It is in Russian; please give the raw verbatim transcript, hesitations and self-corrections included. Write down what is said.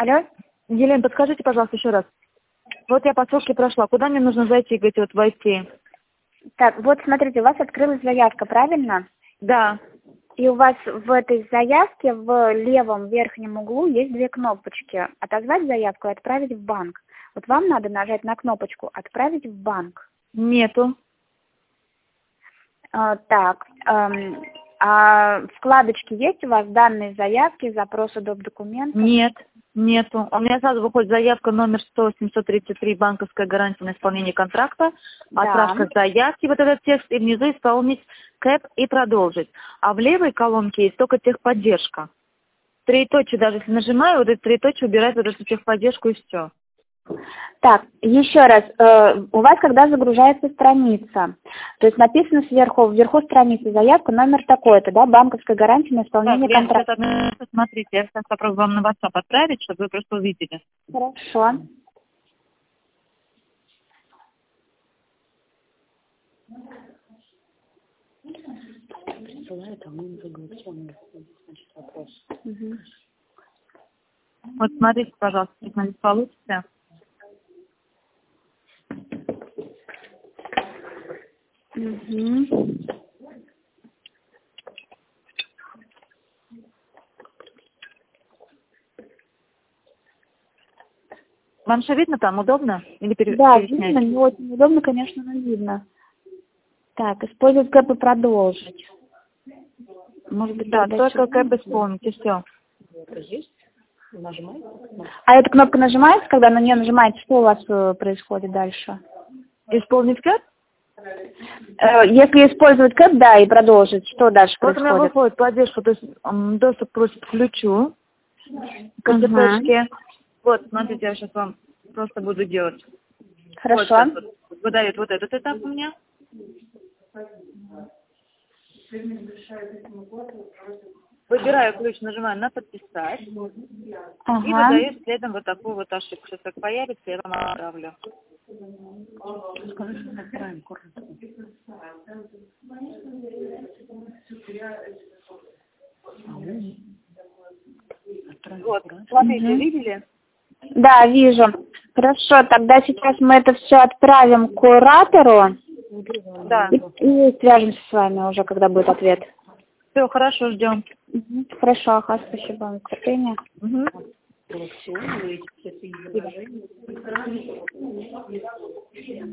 Алло? Елена, подскажите, пожалуйста, еще раз. Вот я по ссылке прошла. Куда мне нужно зайти, говорите, вот войти? Так, вот смотрите, у вас открылась заявка, правильно? Да. И у вас в этой заявке в левом верхнем углу есть две кнопочки. Отозвать заявку и отправить в банк. Вот вам надо нажать на кнопочку «Отправить в банк». Нету. А, так, эм, а вкладочки есть у вас? Данные заявки, запросы доп. Документов? Нет, нету. У меня сразу выходит заявка номер сто семьсот тридцать три, банковская гарантия на исполнение контракта, Да. отправка заявки, вот этот текст, и внизу исполнить кэп и продолжить. А в левой колонке есть только техподдержка. Троеточие, даже если нажимаю, вот это троеточие убирает вот эту техподдержку и все. Так, еще раз, э, у вас когда загружается страница, то есть написано сверху, вверху страницы заявка, номер такой-то, да, банковская гарантия на исполнение Так, контракта. Лен, смотрите, я сейчас попробую вам на WhatsApp отправить, чтобы вы просто увидели. Хорошо. Угу. Вот смотрите, пожалуйста, если здесь получится. Угу. Вам что видно там? Удобно? Или пере... Да, переснять? видно, не очень удобно, конечно, но видно. Так, использовать кэп и продолжить. Может быть, Да, тогда только сюда? кэп исполните, все. А эта кнопка нажимается, когда на нее нажимаете, что у вас э, происходит дальше? Исполнить кэп? Э, если использовать кэп, да, и продолжить, что дальше Вот у меня происходит? выходит поддержка, то есть м, доступ просит к ключу, к КЦПшке. Вот, смотрите, я сейчас вам просто буду делать. Хорошо. Вот, сейчас вот выдает вот этот этап у меня. Выбираю ключ, нажимаю на подписать. Ага. И выдает следом вот такую вот ошибку. Сейчас как появится, я вам отправлю. Вот, смотрите, Угу. видели? Да, вижу. Хорошо, тогда сейчас мы это все отправим к куратору Да. и, и свяжемся с вами уже, когда будет ответ. Все, хорошо, ждем. Угу. Хорошо, ага, спасибо вам за терпение. Угу. Спасибо.